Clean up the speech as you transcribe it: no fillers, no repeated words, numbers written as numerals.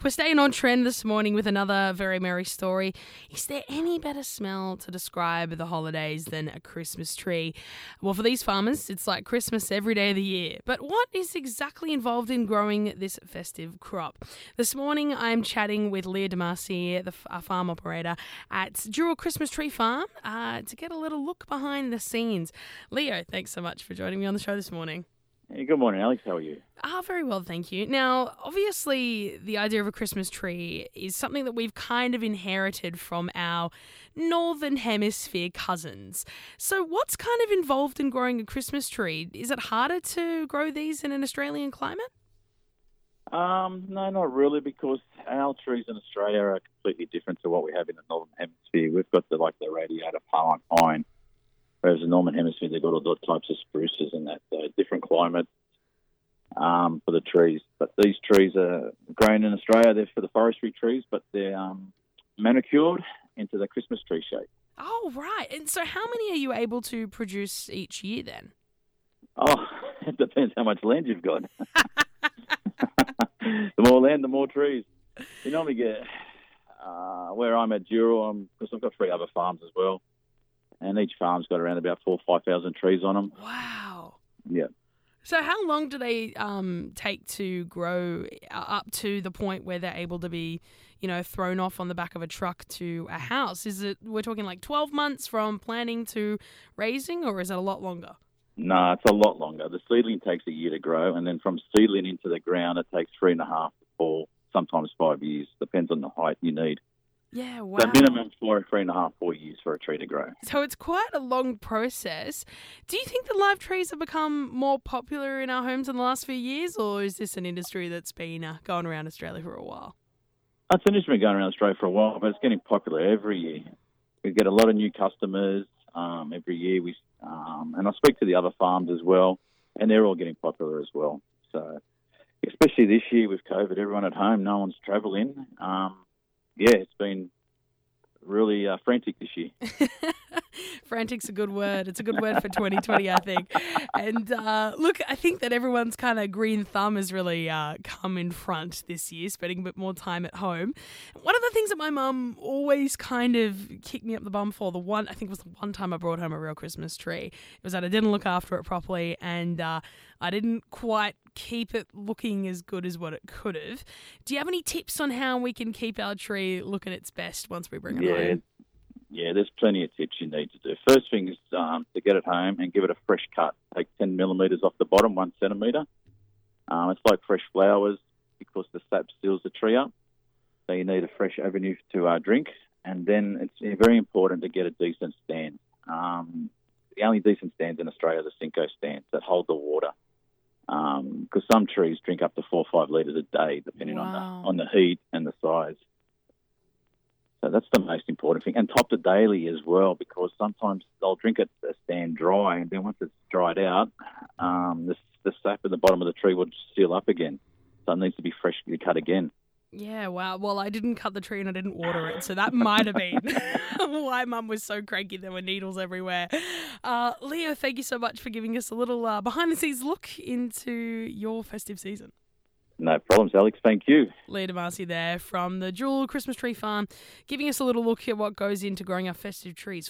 We're staying on trend this morning with another very merry story. Is there any better smell to describe the holidays than a Christmas tree? Well, for these farmers, it's like Christmas every day of the year. But what is exactly involved in growing this festive crop? This morning, I'm chatting with Leah Damasi, the farm operator at Dural Christmas Tree Farm, to get a little look behind the scenes. Leo, thanks so much for joining me on the show this morning. Hey, good morning, Alex. How are you? Very well, thank you. Now, obviously, the idea of a Christmas tree is something that we've kind of inherited from our Northern Hemisphere cousins. So what's kind of involved in growing a Christmas tree? Is it harder to grow these in an Australian climate? No, not really, because our trees in Australia are completely different to what we have in the Northern Hemisphere. We've got the radiata pine, whereas the Northern Hemisphere, they've got all the types of spruces and that different climates for the trees. But these trees are grown in Australia. They're for the forestry trees, but they're manicured into the Christmas tree shape. Oh, right. And so how many are you able to produce each year then? Oh, it depends how much land you've got. The more land, the more trees. You normally get, where I'm at Dural, because I've got 3 other farms as well, and each farm's got around about 4,000 or 5,000 trees on them. Wow. Yeah. So how long do they take to grow up to the point where they're able to be, thrown off on the back of a truck to a house? We're talking like 12 months from planting to raising, or is it a lot longer? No, it's a lot longer. The seedling takes a year to grow, and then from seedling into the ground, it takes 3.5 to 4, sometimes 5 years. Depends on the height you need. Yeah, wow. So minimum 3.5, 4 years for a tree to grow. So it's quite a long process. Do you think that live trees have become more popular in our homes in the last few years, or is this an industry that's been going around Australia for a while? It's an industry going around Australia for a while, but it's getting popular every year. We get a lot of new customers every year. And I speak to the other farms as well, and they're all getting popular as well. So especially this year with COVID, everyone at home, no one's travelling. It's been really frantic this year. Frantic's a good word. It's a good word for 2020, I think. And look, I think that everyone's kind of green thumb has really come in front this year, spending a bit more time at home. One of the things that my mum always kind of kicked me up the bum for, I think it was the one time I brought home a real Christmas tree, it was that I didn't look after it properly, and I didn't quite keep it looking as good as what it could have. Do you have any tips on how we can keep our tree looking its best once we bring it home? Yeah, there's plenty of tips you need to do. First thing is to get it home and give it a fresh cut. Take 10 millimetres off the bottom, 1 centimetre. It's like fresh flowers because the sap seals the tree up. So you need a fresh avenue to drink. And then it's very important to get a decent stand. The only decent stands in Australia are the Cinco stands that hold the water. Because some trees drink up to 4 or 5 litres a day, depending on the heat and the size. So that's the most important thing. And top the daily as well, because sometimes they'll drink it a stand dry, and then once it's dried out, the sap at the bottom of the tree will seal up again. So it needs to be freshly cut again. Yeah, wow. Well, I didn't cut the tree and I didn't water it, so that might have been why Mum was so cranky. There were needles everywhere. Leo, thank you so much for giving us a little behind-the-scenes look into your festive season. No problems, Alex. Thank you. Leah Damasi there from the Dural Christmas Tree Farm, giving us a little look at what goes into growing our festive trees.